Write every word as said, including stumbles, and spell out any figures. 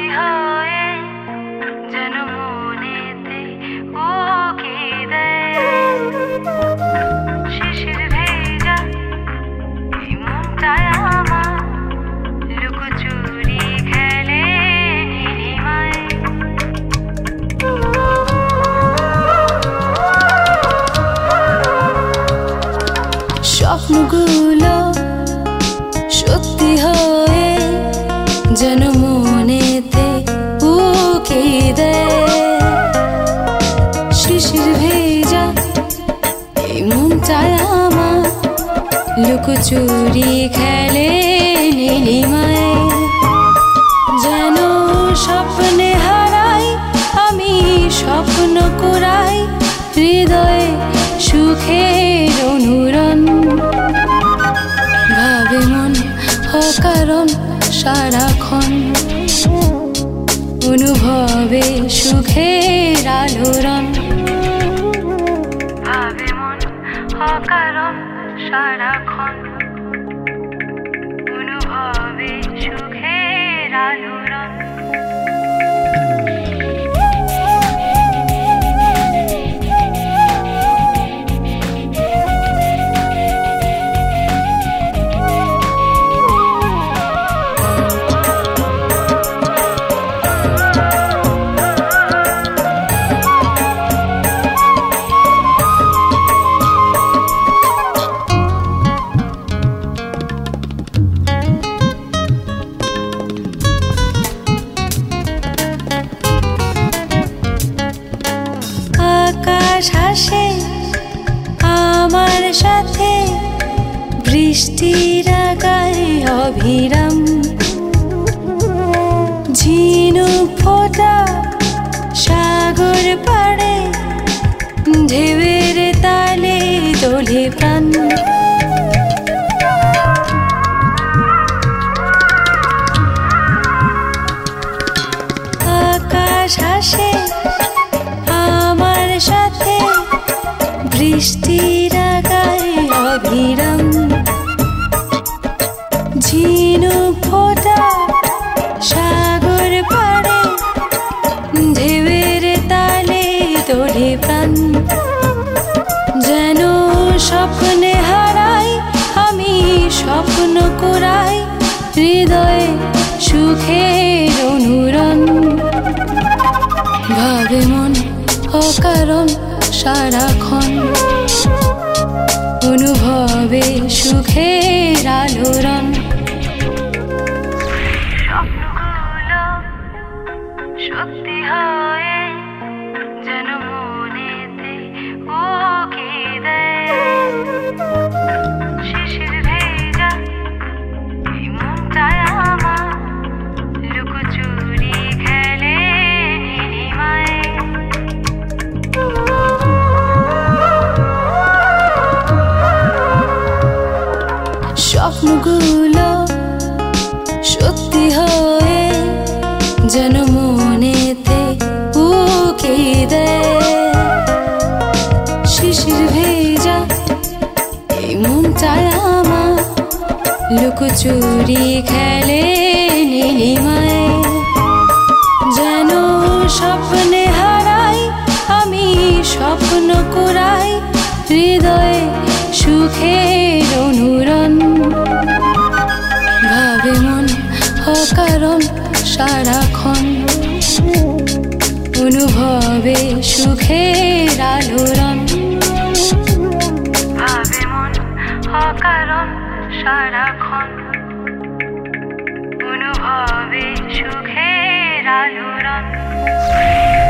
হয়ে যেন মনেতে উকি দেয় শিশির ভেজা এই মনটায় আমার লুকোচুরি খেলে নীলিমায়। স্বপ্নগুলো সত্যি হয়ে যেন মনেতে উকি দেয় শিশির ভেজা এই মনটায় আমার লুকোচুরি খেলে নীলিমায়। যেন স্বপ্নে হারাই আমি স্বপ্ন কুড়াই হৃদয়ে সুখের অনুরণ ভাবে মন অকারণ সারাক্ষণ অনুভবে সুখের আলোড়ন ভাবে মন অকারণ সারাক্ষণ অনুভবে সুখের আলোড়ন। আকাশ হাসে আমার সাথে বৃষ্টির গায়ে অবিরাম ঝিনুক ফোটা সাগর পাড়ে ঢেউয়ের তালে দোলে প্রাণ। আকাশ হাসে আমার সাথে বৃষ্টির গায়ে অবিরাম ঝিনুক ফোটা সাগর পাড়ে ঢেউয়ের তালে দোলে প্রাণ। যেন স্বপ্নে হারাই আমি স্বপ্ন কুড়াই হৃদয়ে সুখের অনুরণ ভাবে মন অকারণ সারাক্ষণ অনুভবে সুখের আলোড়ন। স্বপ্নগুলো সত্যি হয়ে যেন মনেতে উকি দেয় শিশির ভেজা এই মনটায় আমার লুকোচুরি খেলে নীলিমায়। স্বপ্নগুলো সত্যি হয়ে যেন মনেতে উকি দেয় শিশির ভেজা এই মনটায় আমার লুকোচুরি খেলে নীলিমায়। যেন স্বপ্নে হারাই আমি স্বপ্ন কুড়াই হৃদয়ে সুখের অনুরণ ভাবে মন অকারণ সারাক্ষণ অনুভবে সুখের আলোড়ন ভাবে মন অকারণ সারাক্ষণ অনুভবে সুখের আলোড়ন।